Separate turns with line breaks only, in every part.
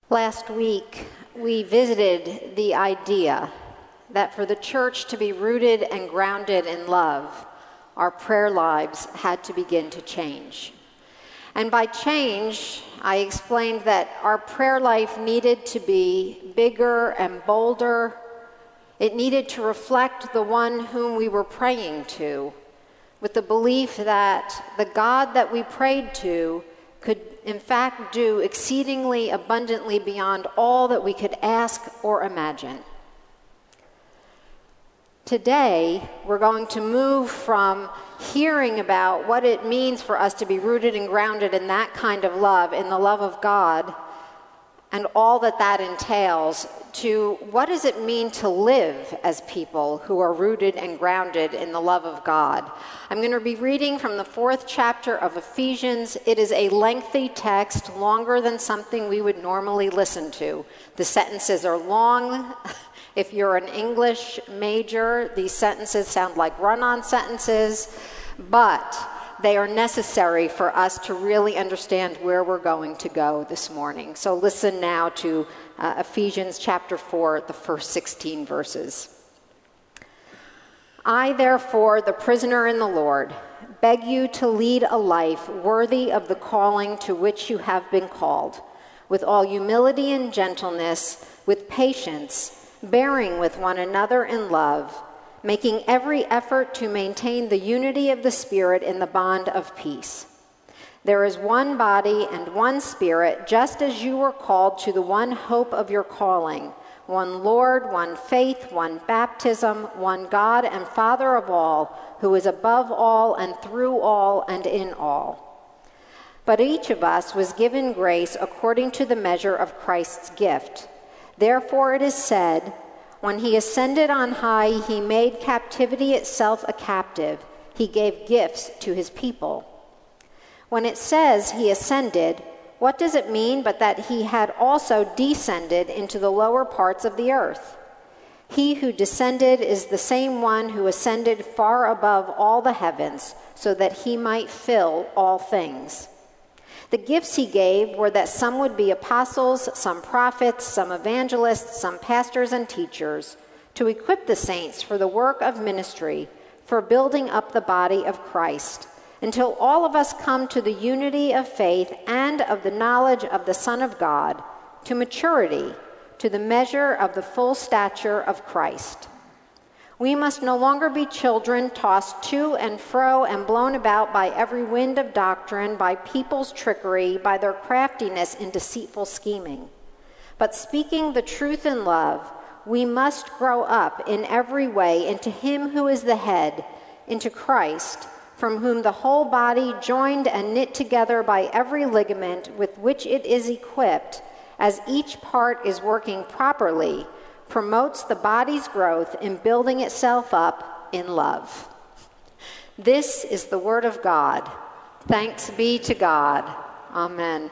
Last week, we visited the idea that for the church to be rooted and grounded in love, our prayer lives had to begin to change. And by change, I explained that our prayer life needed to be bigger and bolder. It needed to reflect the one whom we were praying to, with the belief that the God that we prayed to could in fact do exceedingly abundantly beyond all that we could ask or imagine. Today, we're going to move from hearing about what it means for us to be rooted and grounded in that kind of love, in the love of God, and all that that entails, to what does it mean to live as people who are rooted and grounded in the love of God. I'm going to be reading from the 4th chapter of Ephesians. It is a lengthy text, longer than something we would normally listen to. The sentences are long. If you're an English major, these sentences sound like run-on sentences, but they are necessary for us to really understand where we're going to go this morning. So listen now to Ephesians chapter 4, the first 16 verses. I, therefore, the prisoner in the Lord, beg you to lead a life worthy of the calling to which you have been called, with all humility and gentleness, with patience, bearing with one another in love, making every effort to maintain the unity of the Spirit in the bond of peace. There is one body and one Spirit, just as you were called to the one hope of your calling, one Lord, one faith, one baptism, one God and Father of all, who is above all and through all and in all. But each of us was given grace according to the measure of Christ's gift. Therefore it is said, when he ascended on high, he made captivity itself a captive. He gave gifts to his people. When it says he ascended, what does it mean but that he had also descended into the lower parts of the earth? He who descended is the same one who ascended far above all the heavens, so that he might fill all things. The gifts he gave were that some would be apostles, some prophets, some evangelists, some pastors and teachers, to equip the saints for the work of ministry, for building up the body of Christ, until all of us come to the unity of faith and of the knowledge of the Son of God, to maturity, to the measure of the full stature of Christ. We must no longer be children tossed to and fro and blown about by every wind of doctrine, by people's trickery, by their craftiness in deceitful scheming. But speaking the truth in love, we must grow up in every way into him who is the head, into Christ, from whom the whole body, joined and knit together by every ligament with which it is equipped, as each part is working properly, promotes the body's growth in building itself up in love. This is the word of God. Thanks be to God. Amen.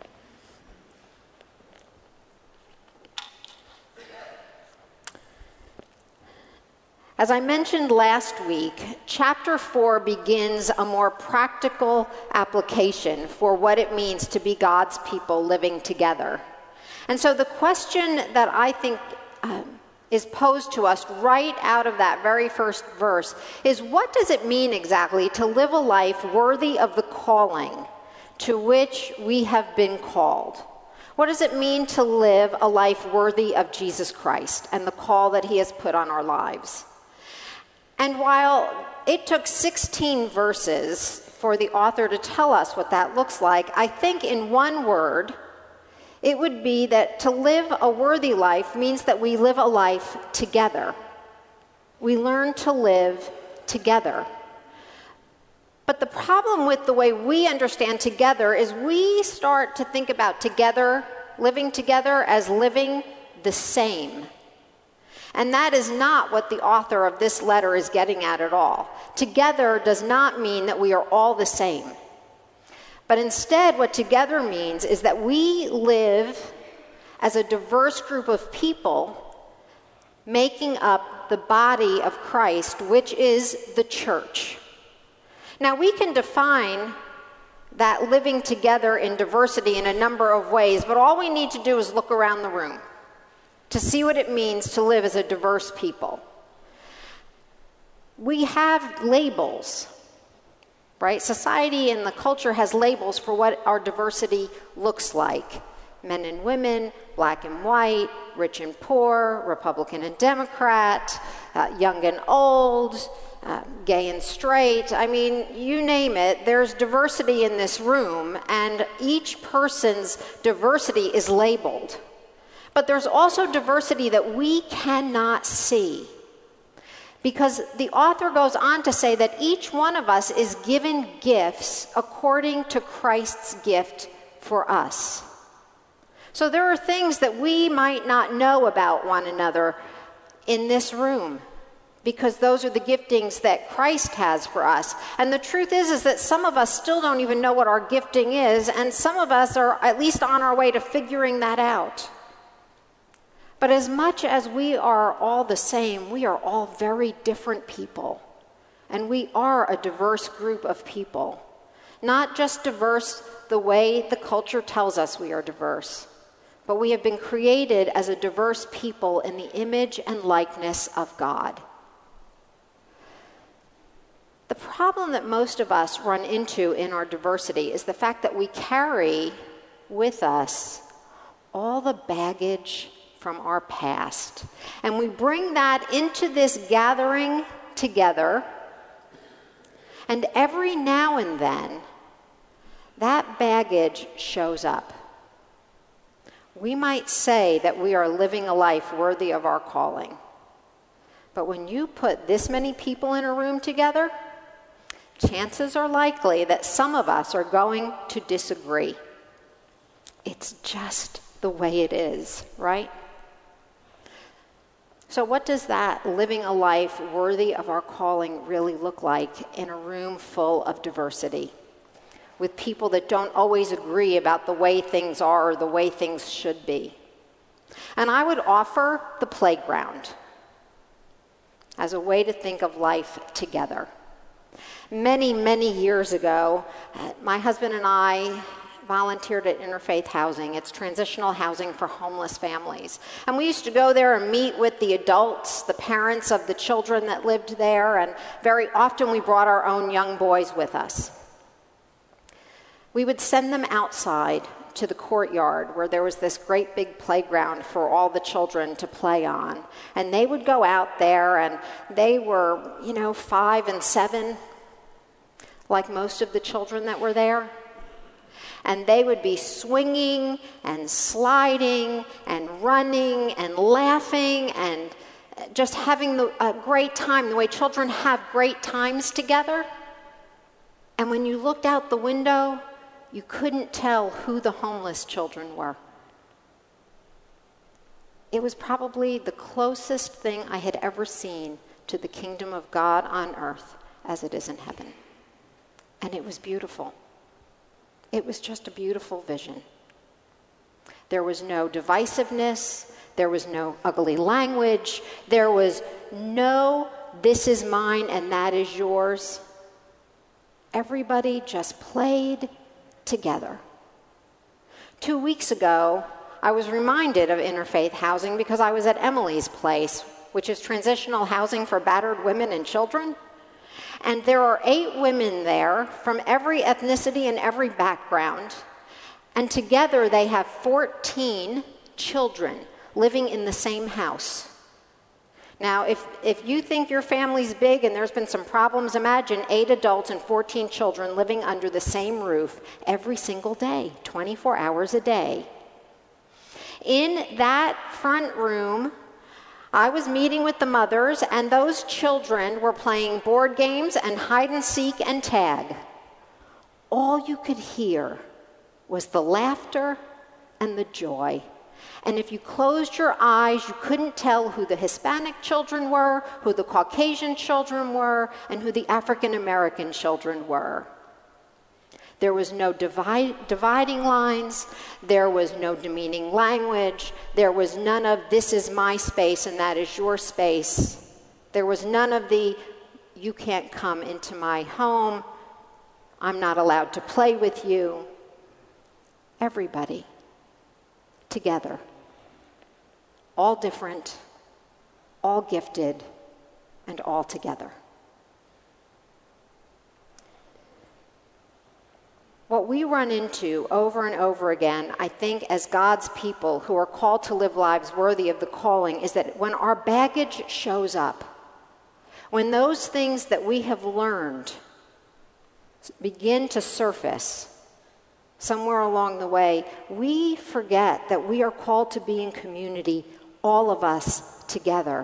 As I mentioned last week, chapter 4 begins a more practical application for what it means to be God's people living together. And so the question that I think is posed to us right out of that very first verse is, what does it mean exactly to live a life worthy of the calling to which we have been called? What does it mean to live a life worthy of Jesus Christ and the call that he has put on our lives? And while it took 16 verses for the author to tell us what that looks like, I think in one word, it would be that to live a worthy life means that we live a life together. We learn to live together. But the problem with the way we understand together is we start to think about together, living together, as living the same. And that is not what the author of this letter is getting at all. Together does not mean that we are all the same. But instead, what together means is that we live as a diverse group of people making up the body of Christ, which is the church. Now, we can define that living together in diversity in a number of ways, but all we need to do is look around the room to see what it means to live as a diverse people. We have labels, right? Society and the culture has labels for what our diversity looks like. Men and women, black and white, rich and poor, Republican and Democrat, young and old, gay and straight. I mean, you name it, there's diversity in this room, and each person's diversity is labeled. But there's also diversity that we cannot see, because the author goes on to say that each one of us is given gifts according to Christ's gift for us. So there are things that we might not know about one another in this room, because those are the giftings that Christ has for us. And the truth is that some of us still don't even know what our gifting is, and some of us are at least on our way to figuring that out. But as much as we are all the same, we are all very different people. And we are a diverse group of people. Not just diverse the way the culture tells us we are diverse, but we have been created as a diverse people in the image and likeness of God. The problem that most of us run into in our diversity is the fact that we carry with us all the baggage from our past. And we bring that into this gathering together, and every now and then, that baggage shows up. We might say that we are living a life worthy of our calling. But when you put this many people in a room together, chances are likely that some of us are going to disagree. It's just the way it is, right? So what does that living a life worthy of our calling really look like in a room full of diversity, with people that don't always agree about the way things are or the way things should be? And I would offer the playground as a way to think of life together. Many, many years ago, my husband and I volunteered at Interfaith Housing. It's transitional housing for homeless families. And we used to go there and meet with the adults, the parents of the children that lived there, and very often we brought our own young boys with us. We would send them outside to the courtyard where there was this great big playground for all the children to play on. And they would go out there, and they were, 5 and 7, like most of the children that were there. And they would be swinging and sliding and running and laughing and just having a great time, the way children have great times together. And when you looked out the window, you couldn't tell who the homeless children were. It was probably the closest thing I had ever seen to the kingdom of God on earth as it is in heaven. And it was beautiful. It was just a beautiful vision. There was no divisiveness. There was no ugly language. There was no, this is mine and that is yours. Everybody just played together. 2 weeks ago, I was reminded of Interfaith Housing because I was at Emily's Place, which is transitional housing for battered women and children. And there are 8 women there from every ethnicity and every background. And together they have 14 children living in the same house. Now, if you think your family's big and there's been some problems, imagine 8 adults and 14 children living under the same roof every single day, 24 hours a day. In that front room, I was meeting with the mothers, and those children were playing board games and hide and seek and tag. All you could hear was the laughter and the joy. And if you closed your eyes, you couldn't tell who the Hispanic children were, who the Caucasian children were, and who the African American children were. There was no dividing lines. There was no demeaning language. There was none of, this is my space and that is your space. There was none of the, you can't come into my home. I'm not allowed to play with you. Everybody together, all different, all gifted, and all together. What we run into over and over again, I think, as God's people who are called to live lives worthy of the calling, is that when our baggage shows up, when those things that we have learned begin to surface somewhere along the way, we forget that we are called to be in community, all of us together.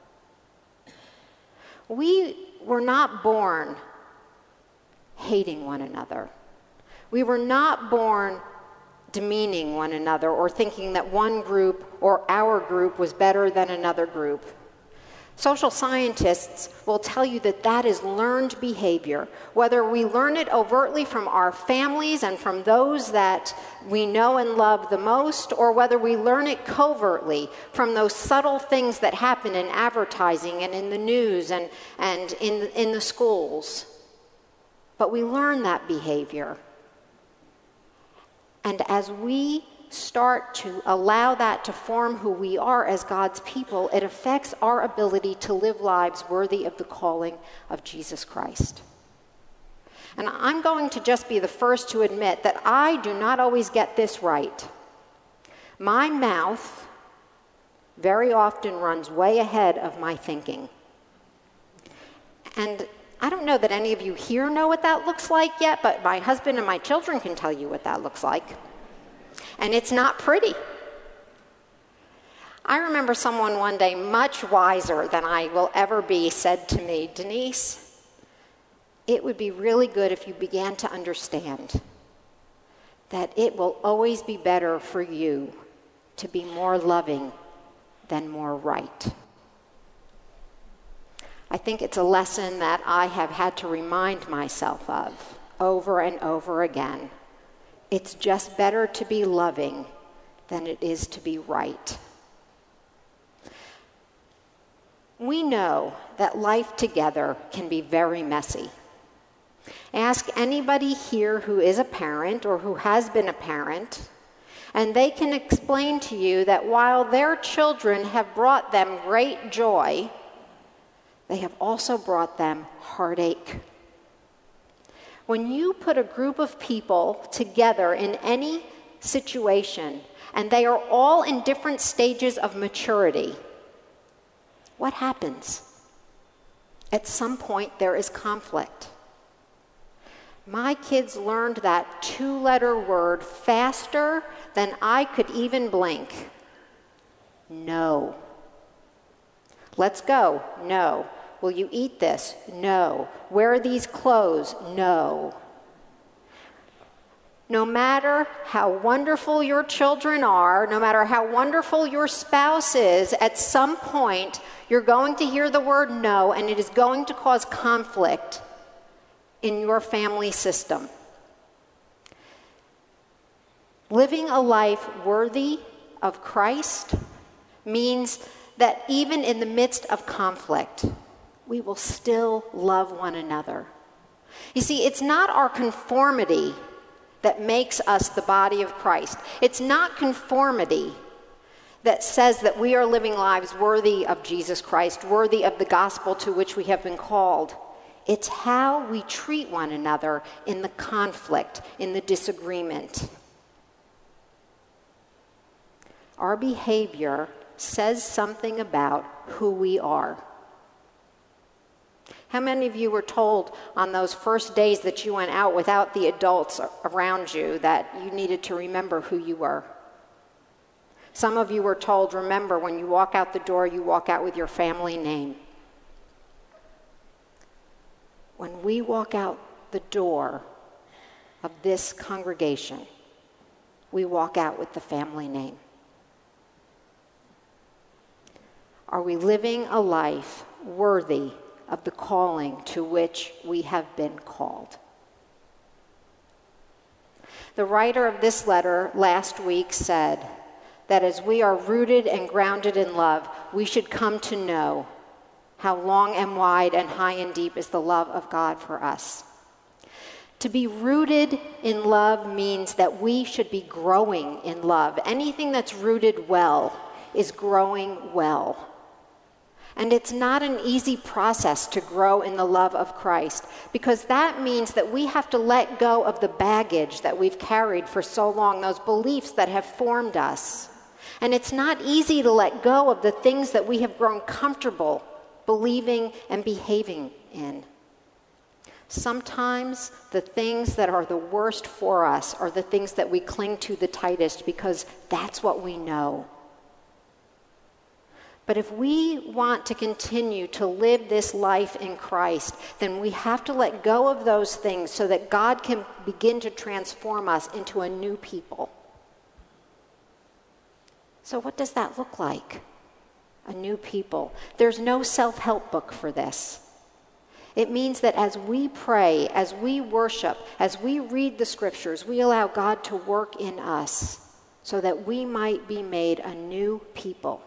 We were not born hating one another. We were not born demeaning one another or thinking that one group or our group was better than another group. Social scientists will tell you that that is learned behavior, whether we learn it overtly from our families and from those that we know and love the most, or whether we learn it covertly from those subtle things that happen in advertising and in the news and in the schools. But we learn that behavior. And as we start to allow that to form who we are as God's people, it affects our ability to live lives worthy of the calling of Jesus Christ. And I'm going to just be the first to admit that I do not always get this right. My mouth very often runs way ahead of my thinking. And I don't know that any of you here know what that looks like yet, but my husband and my children can tell you what that looks like. And it's not pretty. I remember someone one day, much wiser than I will ever be, said to me, "Denise, it would be really good if you began to understand that it will always be better for you to be more loving than more right." I think it's a lesson that I have had to remind myself of over and over again. It's just better to be loving than it is to be right. We know that life together can be very messy. Ask anybody here who is a parent or who has been a parent, and they can explain to you that while their children have brought them great joy, they have also brought them heartache. When you put a group of people together in any situation, and they are all in different stages of maturity, what happens? At some point, there is conflict. My kids learned that 2-letter word faster than I could even blink. No. Let's go. No. Will you eat this? No. Wear these clothes? No. No matter how wonderful your children are, no matter how wonderful your spouse is, at some point you're going to hear the word no, and it is going to cause conflict in your family system. Living a life worthy of Christ means that even in the midst of conflict, we will still love one another. You see, it's not our conformity that makes us the body of Christ. It's not conformity that says that we are living lives worthy of Jesus Christ, worthy of the gospel to which we have been called. It's how we treat one another in the conflict, in the disagreement. Our behavior says something about who we are. How many of you were told on those first days that you went out without the adults around you that you needed to remember who you were? Some of you were told, remember, when you walk out the door, you walk out with your family name. When we walk out the door of this congregation, we walk out with the family name. Are we living a life worthy of the calling to which we have been called? The writer of this letter last week said that as we are rooted and grounded in love, we should come to know how long and wide and high and deep is the love of God for us. To be rooted in love means that we should be growing in love. Anything that's rooted well is growing well. And it's not an easy process to grow in the love of Christ, because that means that we have to let go of the baggage that we've carried for so long, those beliefs that have formed us. And it's not easy to let go of the things that we have grown comfortable believing and behaving in. Sometimes the things that are the worst for us are the things that we cling to the tightest because that's what we know. But if we want to continue to live this life in Christ, then we have to let go of those things so that God can begin to transform us into a new people. So what does that look like? A new people. There's no self-help book for this. It means that as we pray, as we worship, as we read the scriptures, we allow God to work in us so that we might be made a new people.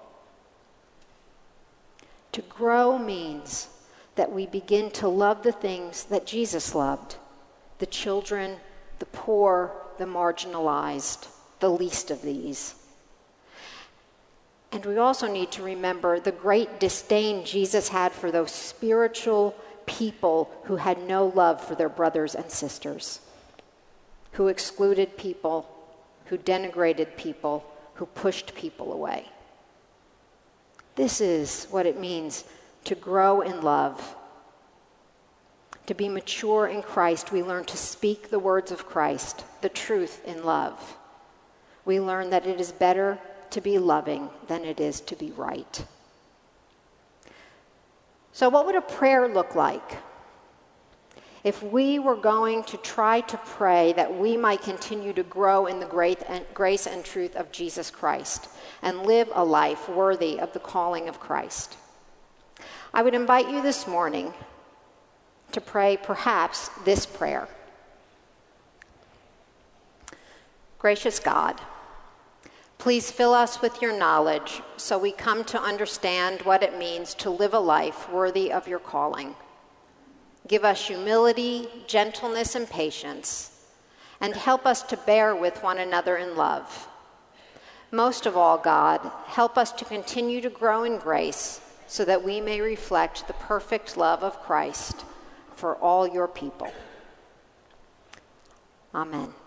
To grow means that we begin to love the things that Jesus loved: the children, the poor, the marginalized, the least of these. And we also need to remember the great disdain Jesus had for those spiritual people who had no love for their brothers and sisters, who excluded people, who denigrated people, who pushed people away. This is what it means to grow in love. To be mature in Christ, we learn to speak the words of Christ, the truth in love. We learn that it is better to be loving than it is to be right. So what would a prayer look like if we were going to try to pray that we might continue to grow in the grace and truth of Jesus Christ and live a life worthy of the calling of Christ? I would invite you this morning to pray perhaps this prayer. Gracious God, please fill us with your knowledge so we come to understand what it means to live a life worthy of your calling. Give us humility, gentleness, and patience, and help us to bear with one another in love. Most of all, God, help us to continue to grow in grace so that we may reflect the perfect love of Christ for all your people. Amen.